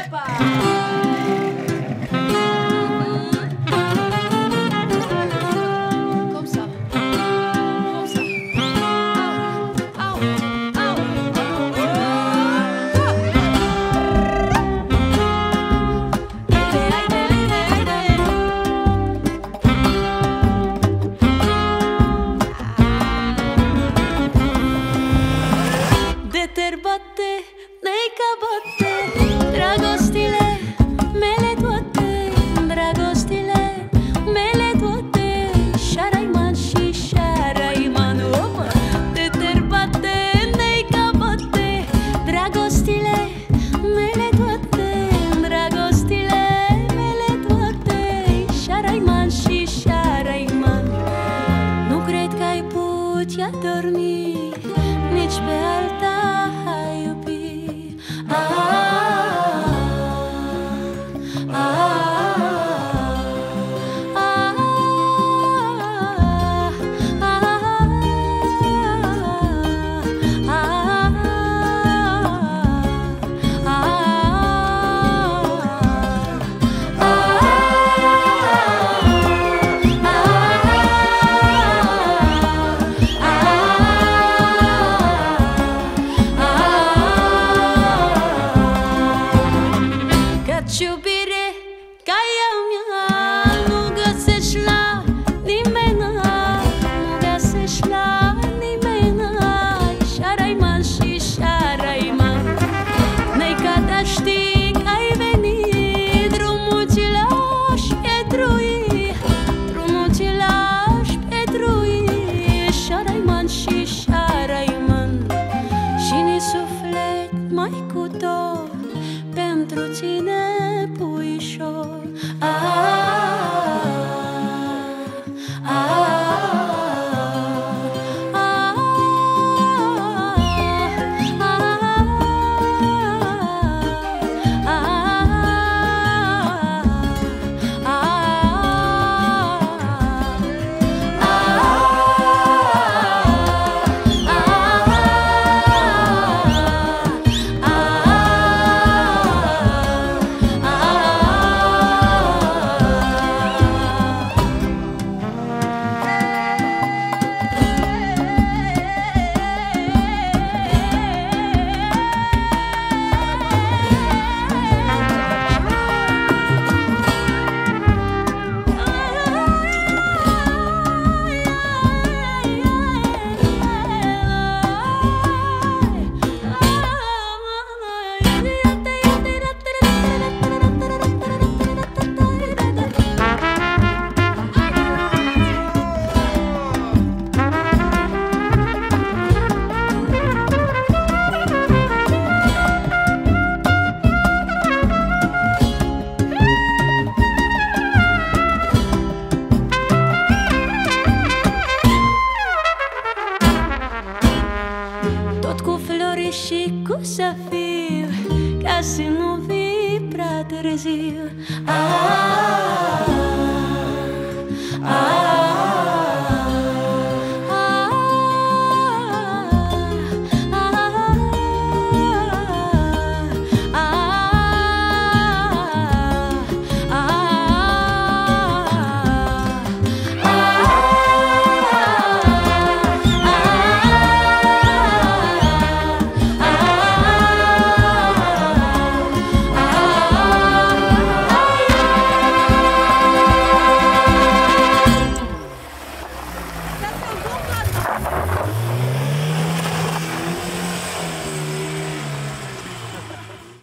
Bate, neica bate, dragostile mele toate, dragostile mele toate, Șaraiman și Șaraiman, opa, de terbate, neica bate, dragostile mele toate, dragostile mele toate, Șaraiman și Șaraiman. Nu cred că ai putea dormi nici pe alta. Iubire ca ea mea nu găsești la nimeni, nu găsești la nimeni, Șaraiman și Șaraiman. Neica ta știi că ai venit, drumul ți lași petrui, drumul ți lași petrui, Șaraiman și Șaraiman. Și ni suflet mai cu dor pentru tine, puișor. Și cu să fiu, ca să nu vii prea târziu.